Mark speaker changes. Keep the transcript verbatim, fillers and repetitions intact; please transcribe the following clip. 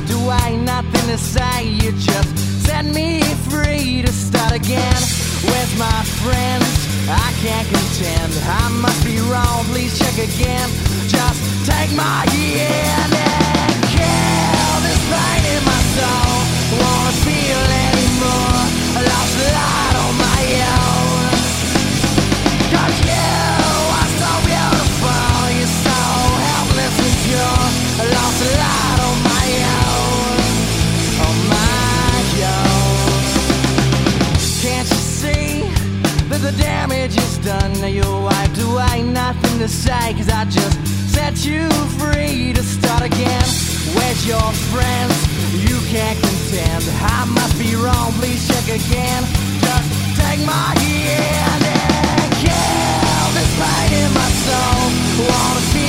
Speaker 1: do I ain't nothing to say. You just set me free to start again. Where's my friends? I can't contend. I must be wrong, please check again. Just take my hand and kill this pain in my soul. Wanna feel anymore. I lost a lot on my own. Cause you are so beautiful. You're so helpless and pure. I lost a lot on my own. On my own. Can't you see that the damage is done? Now your wife, do I ain't nothing to say. Cause I just set you free to start again. Where's your friends? You can't contend. I must be wrong, please check again. Just take my hand and kill this pain in my soul. Wanna feel